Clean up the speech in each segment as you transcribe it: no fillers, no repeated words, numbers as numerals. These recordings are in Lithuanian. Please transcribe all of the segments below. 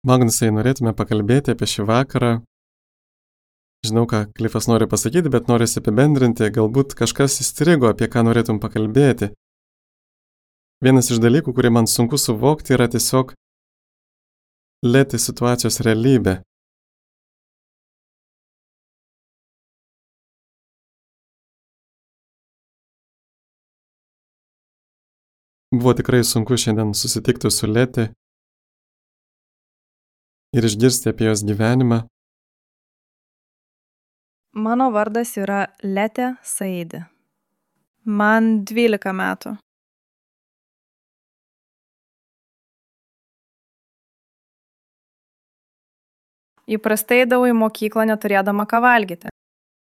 Magnusai, norėtume pakalbėti apie šį vakarą. Žinau, ką Klifas nori pasakyti, bet norisi apibendrinti, galbūt kažkas įstrigo, apie ką norėtum pakalbėti. Vienas iš dalykų, kurį man sunku suvokti, yra tiesiog lėti situacijos realybė. Buvo tikrai sunku šiandien susitikti su Leti ir išgirsti apie jos gyvenimą. Mano vardas yra Letė Saidi. Man 12 metų. Įprastai eidavau į mokyklą neturėdama ką valgyti.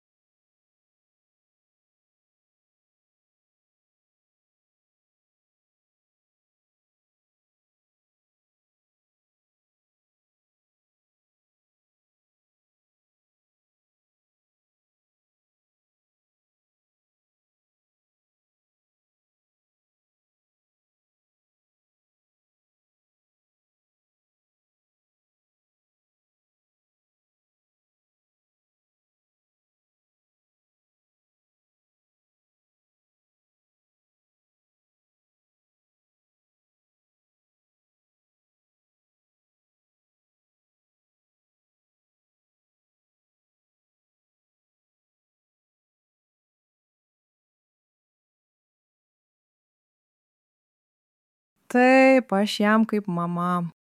Taip, aš jam kaip mama.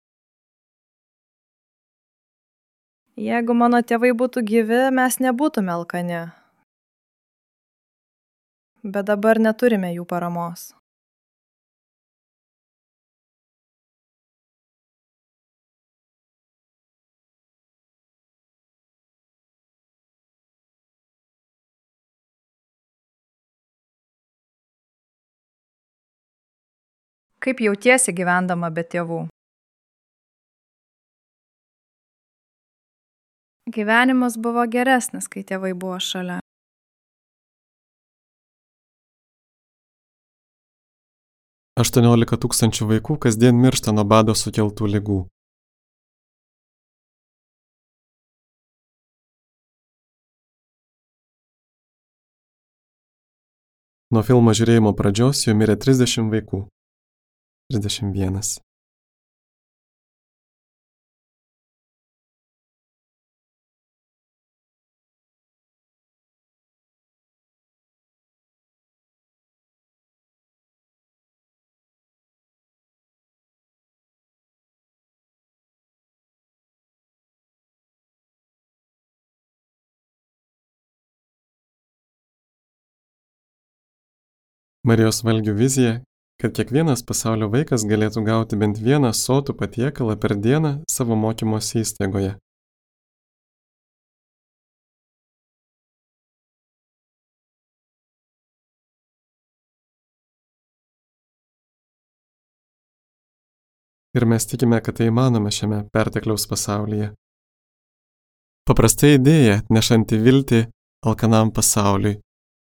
Jeigu mano tėvai būtų gyvi, mes nebūtume alkani. Bet dabar neturime jų paramos. Kaip jautiesi gyvendama be tėvų? Gyvenimas buvo geresnis, kai tėvai buvo šalia. – 18 000 vaikų kasdien miršta nuo bado sukeltų ligų. Nuo filmo žiūrėjimo pradžios jau mirė 30 vaikų. 31. Marijos valgių vizija, kad kiekvienas pasaulio vaikas galėtų gauti bent vieną sotų patiekalą per dieną savo mokymosi įstaigoje. Ir mes tikime, kad tai įmanoma šiame pertekliaus pasaulyje. Paprasta idėja, nešanti viltį alkanam pasauliui.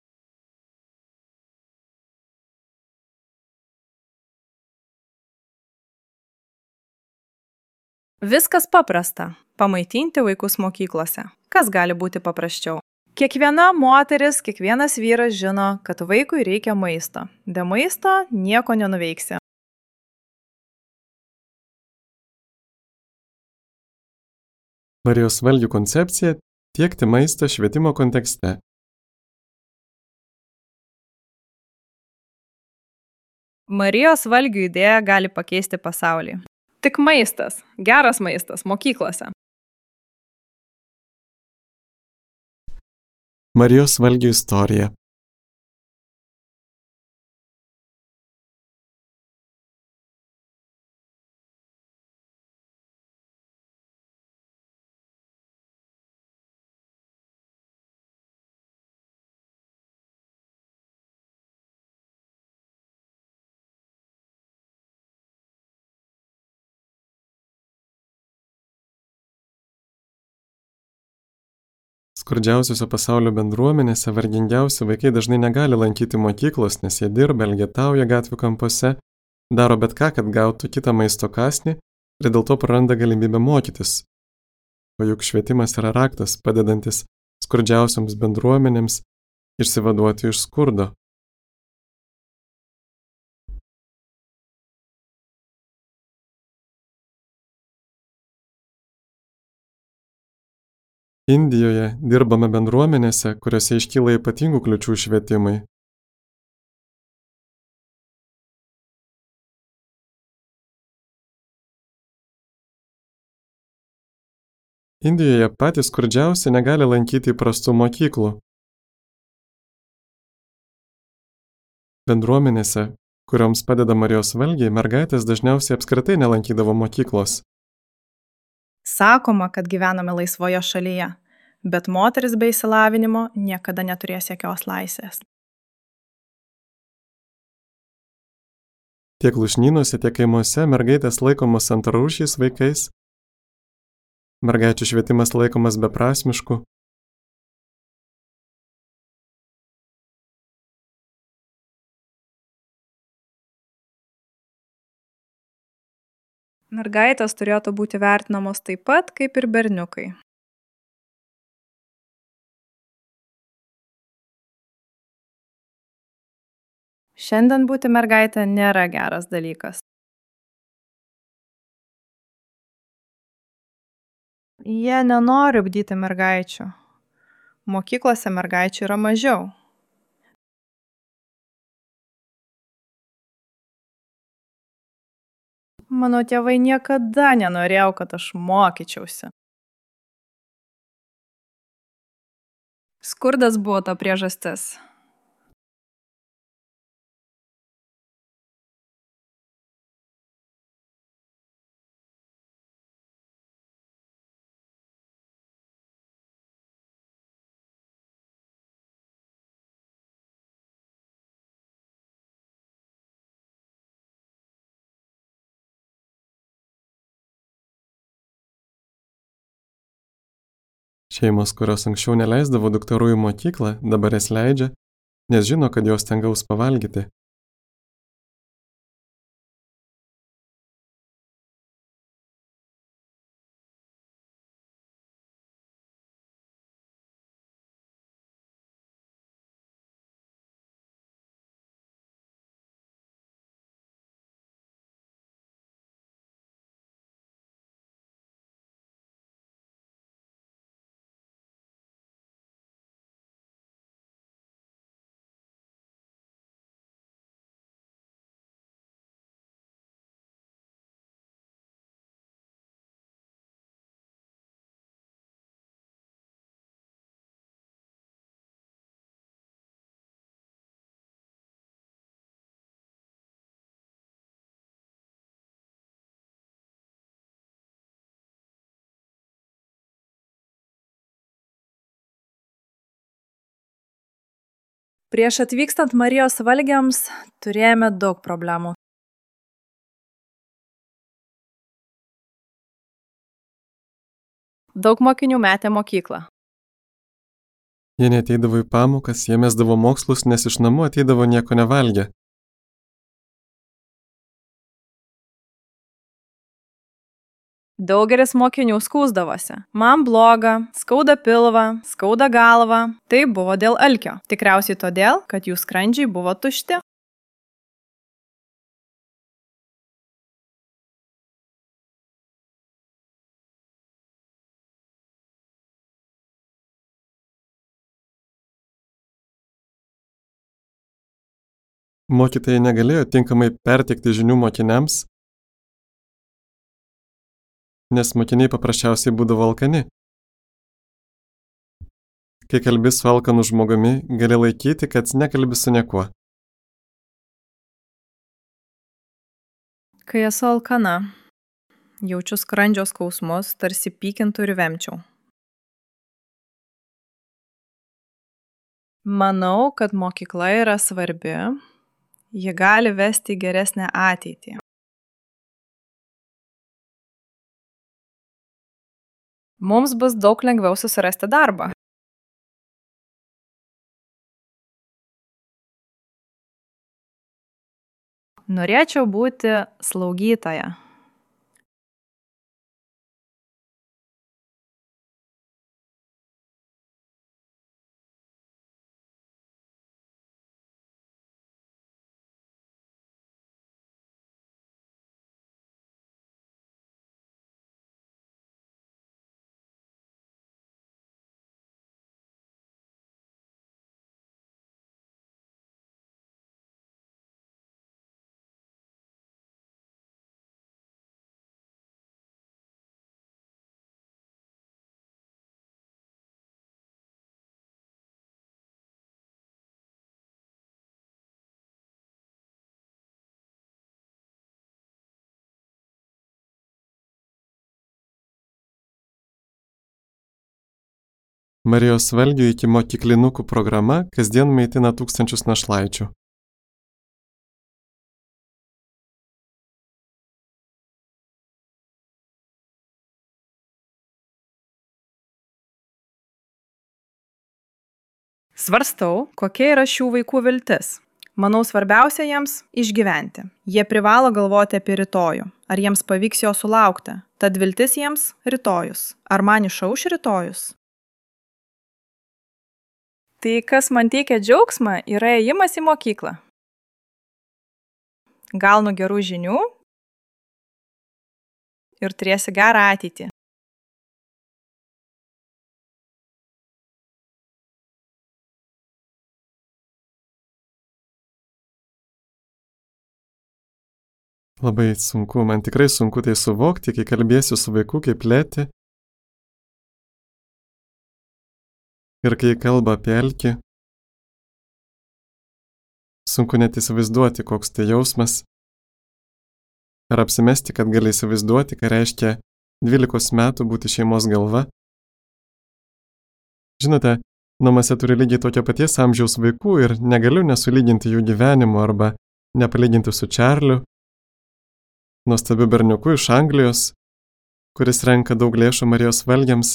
Viskas paprasta – pamaitinti vaikus mokyklose. Kas gali būti paprasčiau? Kiekviena moteris, kiekvienas vyras žino, kad vaikui reikia maisto. Be maisto nieko nenuveiksi. Marijos valgių koncepcija – tiekti maistą švietimo kontekste. Marijos valgių idėja gali pakeisti pasaulį. Tik maistas, geras maistas mokyklose. Marijos valgių istorija. Skurdžiausiose pasaulio bendruomenėse vargingiausi vaikai dažnai negali lankyti mokyklos, nes jie dirba, elgetauja gatvių kampuose, daro bet ką, kad gautų kitą maisto kąsnį ir dėl to praranda galimybę mokytis. O juk švietimas yra raktas, padedantis skurdžiausioms bendruomenėms išsivaduoti iš skurdo. Indijoje dirbame bendruomenėse, kuriuose iškyla ypatingų kliūčių švietimui. Indijoje patys skurdžiausi negali lankyti įprastų mokyklų. Bendruomenėse, kurioms padeda Marijos valgiai, mergaitės dažniausiai apskritai nelankydavo mokyklos. Sakoma, kad gyvename laisvoje šalyje, bet moteris be išsilavinimo niekada neturės jokios laisvės. Tiek lūšnynuose, tiek kaimuose mergaitės laikomos antrarūšiais vaikais, mergaičių švietimas laikomas beprasmišku. Mergaitės turėtų būti vertinamos taip pat, kaip ir berniukai. Šiandien būti mergaitė nėra geras dalykas. Jie nenori ugdyti mergaičių. Mokyklose mergaičių yra mažiau. Mano tėvai niekada nenorėjo, kad aš mokyčiausi. Skurdas buvo ta priežastis. Šeimos, kurios anksčiau neleisdavo dukterų į mokyklą, dabar jas leidžia, nes žino, kad jos ten gaus pavalgyti. Prieš atvykstant Marijos valgiams turėjome daug problemų. Daug mokinių metė mokyklą. Jie neateidavo į pamokas, jie mesdavo mokslus, nes iš namų ateidavo nieko nevalgę. Daugelis mokinių skųsdavosi. Man bloga, skauda pilvą, skauda galvą. Tai buvo dėl alkio. Tikriausiai todėl, kad jų skrandžiai buvo tušti. Mokytojai negalėjo tinkamai perteikti žinių mokiniams, nes mokiniai paprasčiausiai būdavo alkani. Kai kalbi su alkanu žmogumi, gali laikyti, kad nekalbi su niekuo. Kai esu alkana, jaučiu skrandžio skausmus, tarsi pykintų ir vemčiau. Manau, kad mokykla yra svarbi. Ji gali vesti į geresnę ateitį. Mums bus daug lengviau susirasti darbą. Norėčiau būti slaugytoja. Marijos valgių iki mokyklinukų programa kasdien maitina tūkstančius našlaičių. Svarstau, kokia yra šių vaikų viltis. Manau, svarbiausia jiems išgyventi. Jie privalo galvoti apie rytojų. Ar jiems pavyks jo sulaukti? Tad viltis jiems rytojus. Ar man išauš rytojus? Tai, kas man teikia džiaugsmą, yra ėjimas į mokyklą. Gaunu gerų žinių ir turėsi gerą ateitį. Labai sunku, man tikrai sunku tai suvokti, kai kalbėsiu su vaiku kaip Leti ir kai kalba apie alkį. Sunku net įsivaizduoti, koks tai jausmas. Ar apsimesti, kad gali įsivaizduoti, ką reiškia 12 metų būti šeimos galva. Žinote, namuose turi lygiai tokio paties amžiaus vaikų ir negaliu nesulyginti jų gyvenimo arba nepalyginti su Čarliu, nuostabiu berniuku iš Anglijos, kuris renka daug lėšų Marijos valgiams.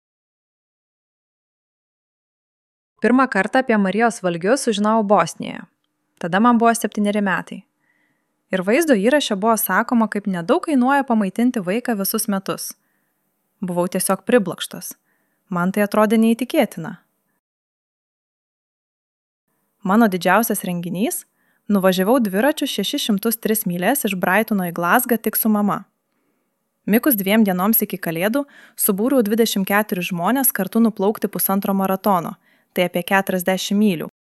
Pirmą kartą apie Marijos valgius sužinojau Bosnijoje. Tada man buvo 7 metai. Ir vaizdo įraše buvo sakoma, kaip nedaug kainuoja pamaitinti vaiką visus metus. Buvau tiesiog priblokštas. Man tai atrodė neįtikėtina. Mano didžiausias renginys – nuvažiavau dviračiu 603 myles iš Brightono į Glazgą tik su mama. Mikus 2 dienoms iki Kalėdų subūriau 24 žmonės kartu nuplaukti 1,5 maratono, tai apie 40 mylių.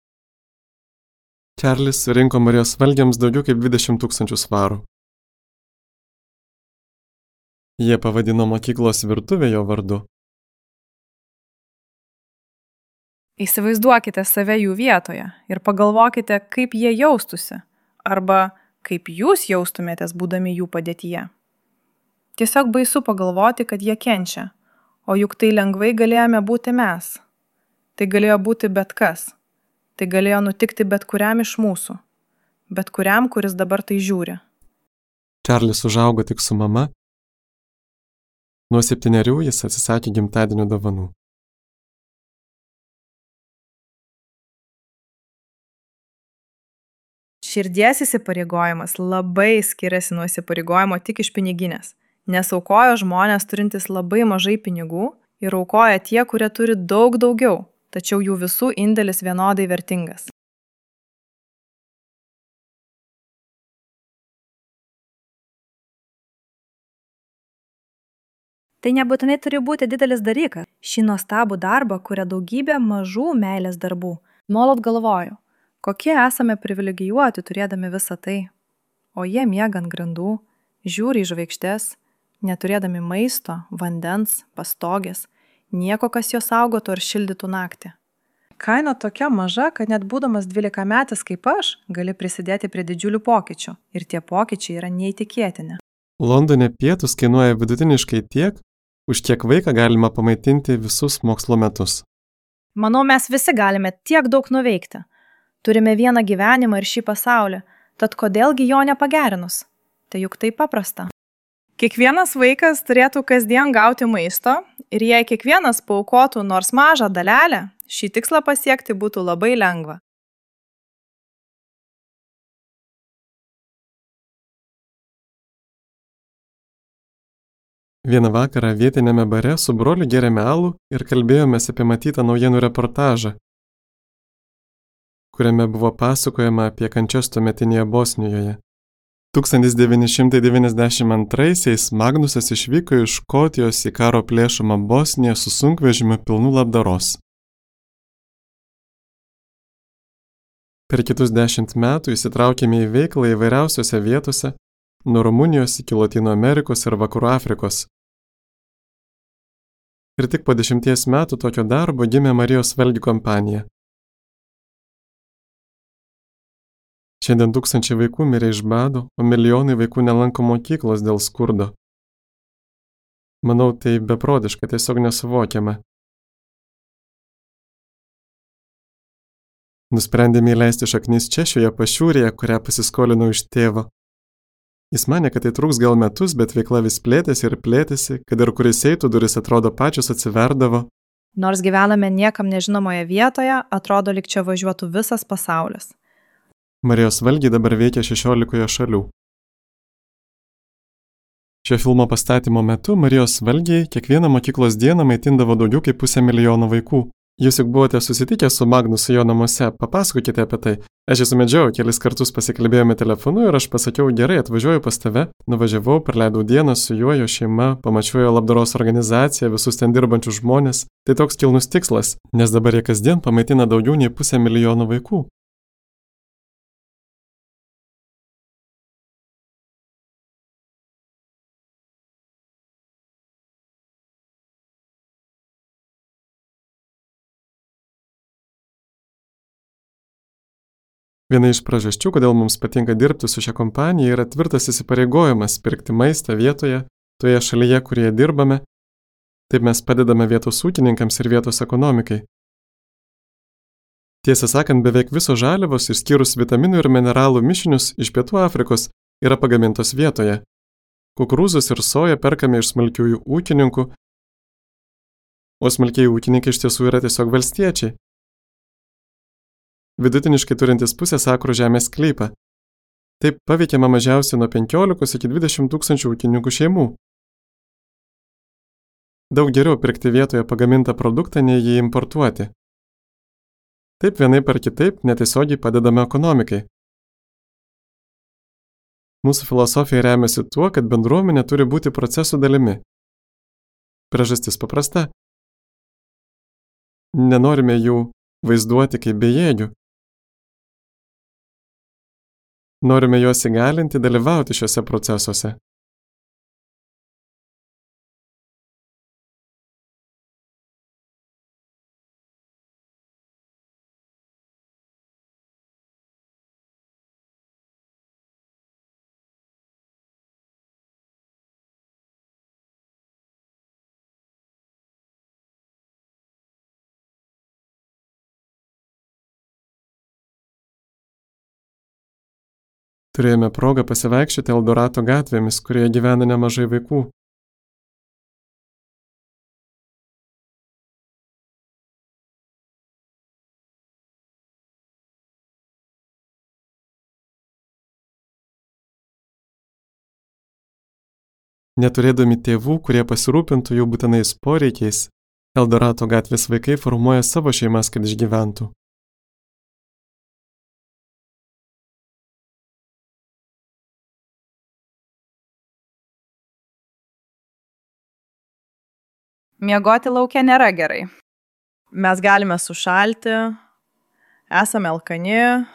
Čarlis surinko Marijos valgiams daugiau kaip 20 000 svarų. Jie pavadino mokyklos virtuvę jo vardu. Įsivaizduokite save jų vietoje ir pagalvokite, kaip jie jaustųsi, arba kaip jūs jaustumėtės būdami jų padėtyje. Tiesiog baisu pagalvoti, kad jie kenčia, o juk tai lengvai galėjome būti mes. Tai galėjo būti bet kas. Tai galėjo nutikti bet kuriam iš mūsų. Bet kuriam, kuris dabar tai žiūri. Čarlis užaugo tik su mama. Nuo 7 jis atsisakė gimtadienio dovanų. Širdies įsipareigojimas labai skiriasi nuo įsipareigojimo tik iš piniginės, nes aukojo žmonės turintys labai mažai pinigų ir aukoja tie, kurie turi daug daugiau, tačiau jų visų indėlis vienodai vertingas. Tai nebūtinai turi būti didelis dalykas. Šį nuostabų darbą kuria daugybė mažų meilės darbų. Nuolat galvoju, kokie esame privilegijuoti turėdami visą tai, o jie miega ant grindų, žiūri į žvaigždes, neturėdami maisto, vandens, pastogės, nieko, kas juos saugotų ar šildytų naktį. Kaina tokia maža, kad net būdamas 12-metis kaip aš, gali prisidėti prie didžiulių pokyčių ir tie pokyčiai yra neįtikėtini. Londone pietus kainuoja vidutiniškai tiek, už kiek vaiką galima pamaitinti visus mokslo metus. Manau, mes visi galime tiek daug nuveikti. Turime vieną gyvenimą ir šį pasaulį, tad kodėlgi jo nepagerinus? Tai juk tai paprasta. Kiekvienas vaikas turėtų kasdien gauti maisto ir jei kiekvienas paaukotų nors mažą dalelę, šį tikslą pasiekti būtų labai lengva. Vieną vakarą vietiniame bare su broliu gėrėme alų ir kalbėjomės apie matytą naujienų reportažą, kuriame buvo pasakojama apie kančias tuometinėje Bosnijoje. 1992-aisiais Magnusas išvyko iš Škotijos į karo plėšomą Bosniją su sunkvežimiu pilnu labdaros. Per kitus 10 metų įsitraukėme į veiklą įvairiausiose vietose, nuo Rumunijos iki Lotynų Amerikos ir Vakarų Afrikos. Ir tik po 10 metų tokio darbo gimė Marijos valgių kompanija. Šiandien tūkstančiai vaikų mirė iš bado, o milijonai vaikų nelanko mokyklos dėl skurdo. Manau, tai beprotiška, tiesiog nesuvokiama. Nusprendėme įleisti šaknis čia šioje pašiūrėje, kurią pasiskolinau iš tėvo. Jis manė, kad tai truks gal metus, bet veikla vis plėtėsi ir plėtėsi, kad ir kuris eitų, duris atrodo pačios atsiverdavo. Nors gyvename niekam nežinomoje vietoje, atrodo, lyg čia važiuotų visas pasaulis. Marijos valgiai dabar veikia 16 šalių. Šio filmo pastatymo metu Marijos valgiai kiekvieną mokyklos dieną maitindavo daugiau kaip 500 000 vaikų. Jūs juk buvote susitikę su Magnusu jo namuose, papasakokite apie tai. Aš jį sumedžiau, kelis kartus pasikalbėjome telefonu ir aš pasakiau, gerai, atvažiuoju pas tave. Nuvažiavau, praleidau dieną su juo, jo šeima, pamačiau jo labdaros organizaciją, visus ten dirbančius žmonės. Tai toks kilnus tikslas, nes dabar jie kasdien pamaitina daugiau nei 500 000 vaikų. Viena iš priežasčių, kodėl mums patinka dirbti su šia kompanija, yra tvirtas įsipareigojimas pirkti maistą vietoje, toje šalyje, kurioje dirbame. Taip mes padedame vietos ūkininkams ir vietos ekonomikai. Tiesą sakant, beveik visos žaliavos, išskyrus vitaminų ir mineralų mišinius iš Pietų Afrikos, yra pagamintos vietoje. Kukurūzus ir soją perkame iš smulkiųjų ūkininkų, o smulkiai ūkininkai iš tiesų yra tiesiog valstiečiai. Vidutiniškai turintis pusės akrų žemės sklypą. Taip paveikiama mažiausiai nuo 15 iki 20 tūkstančių ūkininkų šeimų. Daug geriau pirkti vietoje pagamintą produktą, nei jį importuoti. Taip vienaip ar kitaip netiesiogiai padedame ekonomikai. Mūsų filosofija remiasi tuo, kad bendruomenė turi būti procesų dalimi. Priežastis paprasta. Nenorime jų vaizduoti kaip bejėgių. Norime juos įgalinti dalyvauti šiuose procesuose. Turėjome progą pasivaikščioti Eldorato gatvėmis, kurioje gyvena nemažai vaikų. Neturėdami tėvų, kurie pasirūpintų jų būtinais poreikiais, Eldorato gatvės vaikai formuoja savo šeimas, kad išgyventų. Miegoti lauke nėra gerai. Mes galime sušalti, esame alkani.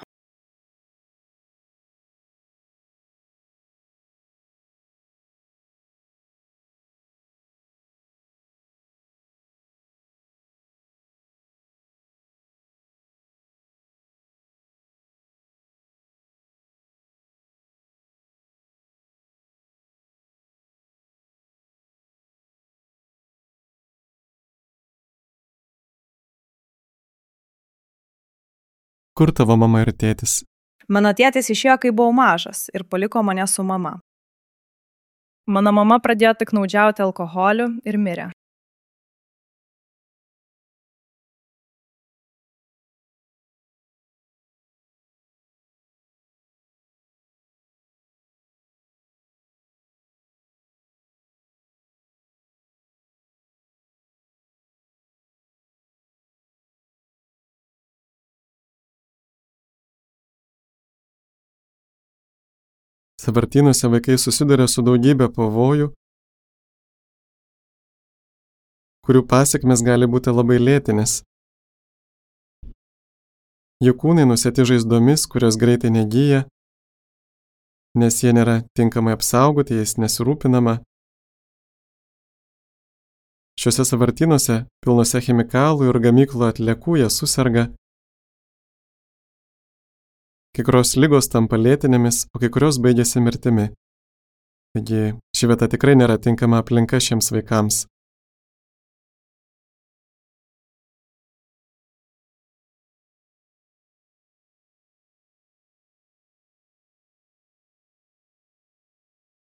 Kur tavo mama ir tėtis? Mano tėtis išėjo, kai buvau mažas ir paliko mane su mama. Mano mama pradėjo piktnaudžiauti alkoholiu ir mirė. Sąvartynuose vaikai susiduria su daugybė pavojų, kurių pasekmės gali būti labai lėtinės. Jų kūnai nusėti žaizdomis, kurios greitai negyja, nes jie nėra tinkamai apsaugoti, jais nesirūpinama. Šiuose sąvartynuose, pilnuose chemikalų ir gamyklų atliekų, jie suserga. Kai kurios ligos tampa lėtinėmis, o kai kurios baigiasi mirtimi. Taigi, ši vieta tikrai nėra tinkama aplinka šiems vaikams.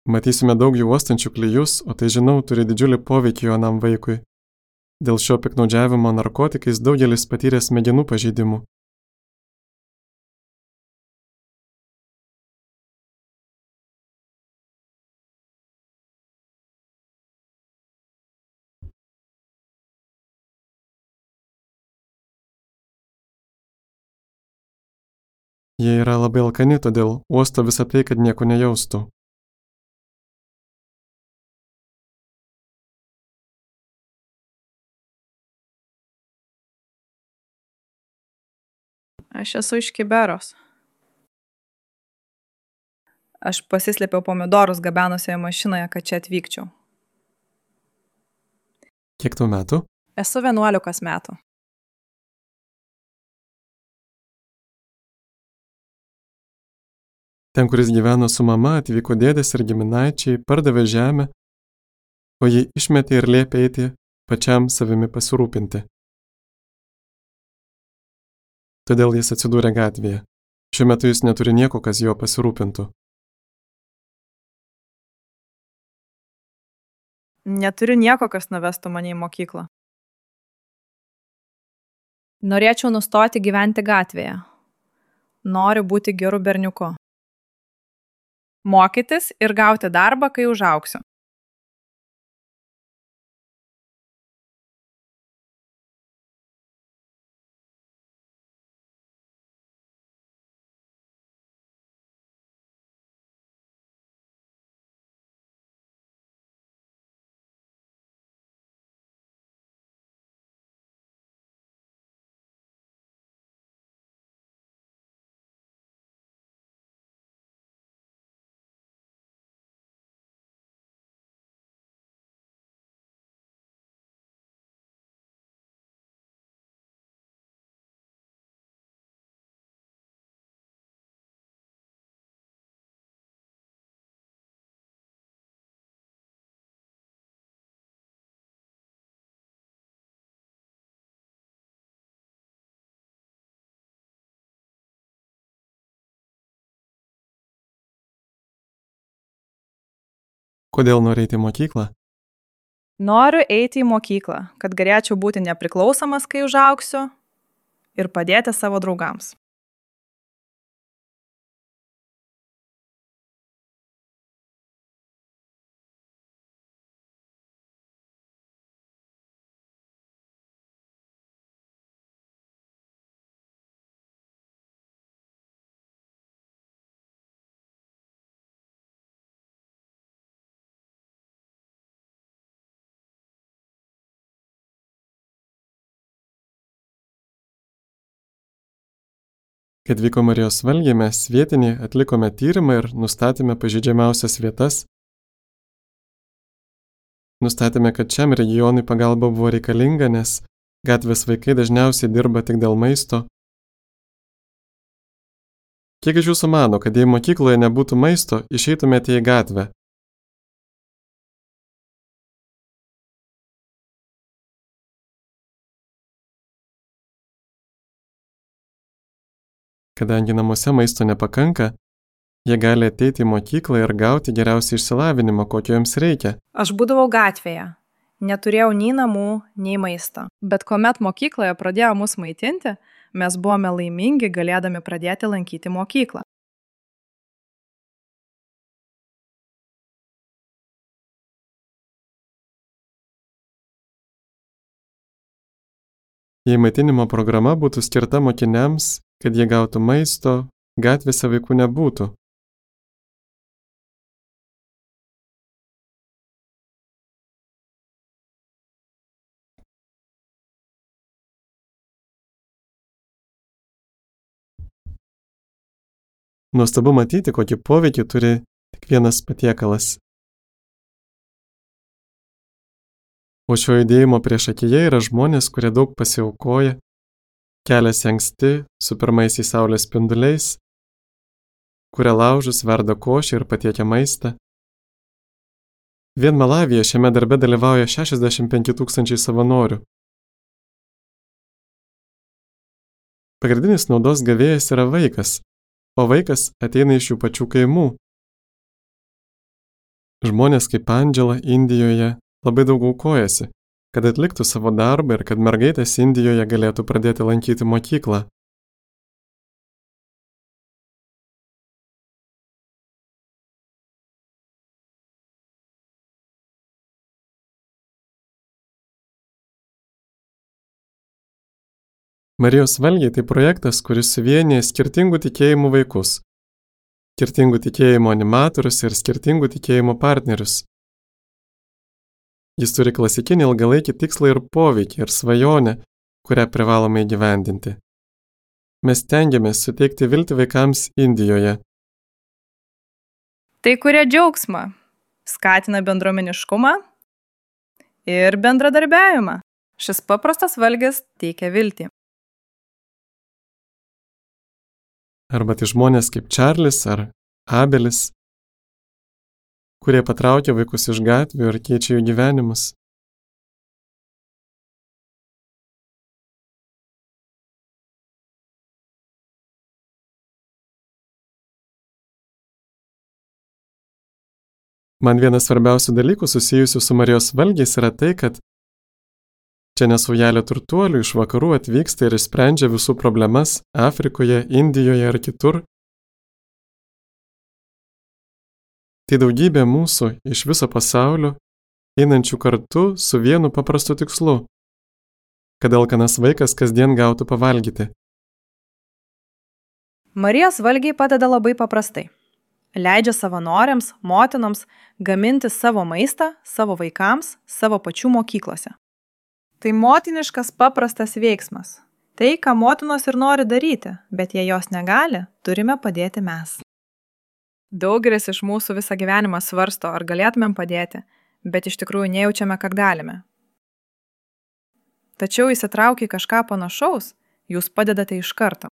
Matysime daug jų uostančių klijus, o tai žinau turi didžiulį poveikį jaunam vaikui. Dėl šio piktnaudžiavimo narkotikais daugelis patyrė smegenų pažeidimų. Jie yra labai alkani, todėl uosto visą tai, kad nieko nejaustų. Aš esu iš Kiberos. Aš pasislėpiau pomidorus gabenusioje mašinoje, kad čia atvykčiau. Kiek tau metų? Esu 11 metų. Ten, kuris gyveno su mama, atvyko dėdės ir giminaičiai, pardavė žemę, o jį išmetė ir liepė eiti pačiam savimi pasirūpinti. Todėl jis atsidūrė gatvėje. Šiuo metu jis neturi nieko, kas jo pasirūpintų. Neturiu nieko, kas nuvestų mane į mokyklą. Norėčiau nustoti gyventi gatvėje. Noriu būti geru berniuku. Mokytis ir gauti darbą, kai užaugsiu. Kodėl nori eiti į mokyklą? Noriu eiti į mokyklą, kad galėčiau būti nepriklausomas, kai užaugsiu, ir padėti savo draugams. Kai atvyko Marijos valgiai, mes vietinį atlikome tyrimą ir nustatėme pažeidžiamiausias vietas. Nustatėme, kad šiam regionui pagalba buvo reikalinga, nes gatvės vaikai dažniausiai dirba tik dėl maisto. Kiek iš jūsų mano, kad jei mokykloje nebūtų maisto, išeitumėte į gatvę? Kadangi namuose maisto nepakanka, jie gali ateiti į mokyklą ir gauti geriausią išsilavinimą, kokio jiems reikia. Aš būdavau gatvėje. Neturėjau nei namų, nei maisto. Bet kuomet mokykloje pradėjo mus maitinti, mes buvome laimingi galėdami pradėti lankyti mokyklą. Jei maitinimo programa būtų skirta mokiniams, kad jie gautų maisto, gatvėse vaikų nebūtų. Nuostabu matyti, kokį poveikį turi tik vienas patiekalas. O šio judėjimo priešakyje yra žmonės, kurie daug pasiaukoja, keliasi anksti, su pirmaisiais saulės spinduliais, kuria laužus, verda košę ir patiekia maistą. Vien Malavyje šiame darbe dalyvauja 65 000 savanorių. Pagrindinis naudos gavėjas yra vaikas, o vaikas ateina iš jų pačių kaimų. Žmonės kaip Andžela Indijoje labai daug aukojasi, kad atliktų savo darbą ir kad mergaitės Indijoje galėtų pradėti lankyti mokyklą. Marijos valgiai tai projektas, kuris suvienyje skirtingų tikėjimų vaikus, skirtingų tikėjimų animatorius ir skirtingų tikėjimų partnerius. Jis turi klasikinį ilgalaikį tikslą ir poveikį ir svajonę, kurią privalome įgyvendinti. Mes stengiamės suteikti viltį vaikams Indijoje. Tai kuria džiaugsmą, skatina bendruomeniškumą ir bendradarbiavimą. Šis paprastas valgis teikia viltį. Arba tai žmonės kaip Čarlis ar Abelis, kurie patraukia vaikus iš gatvių ir keičia jų gyvenimus. Man vienas svarbiausių dalykų susijusių su Marijos valgiais yra tai, kad čia nesaujelė turtuolių iš vakarų atvyksta ir išsprendžia visų problemas Afrikoje, Indijoje ar kitur. Tai daugybė mūsų iš viso pasaulio, einančių kartu su vienu paprastu tikslu, kad alkanas vaikas kasdien gautų pavalgyti. Marijos valgiai padeda labai paprastai. Leidžia savanoriams, motinoms gaminti savo maistą savo vaikams, savo pačių mokyklose. Tai motiniškas paprastas veiksmas. Tai, ką motinos ir nori daryti, bet jei jos negali, turime padėti mes. Daugelis iš mūsų visą gyvenimą svarsto, ar galėtumėm padėti, bet iš tikrųjų nejaučiame, kad galime. Tačiau įsitraukę į kažką panašaus, jūs padedate iš karto.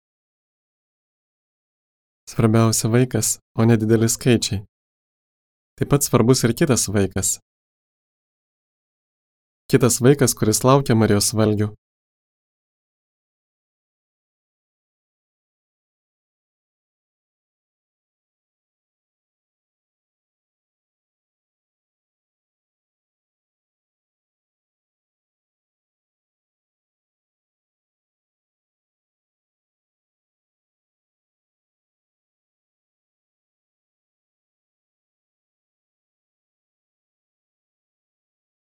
Svarbiausia vaikas, o ne dideli skaičiai. Taip pat svarbus ir kitas vaikas. Kitas vaikas, kuris laukia Marijos valgių.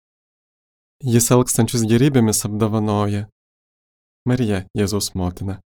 Jis alkstančius gėrybėmis apdovanoja. Marija, Jėzaus motina.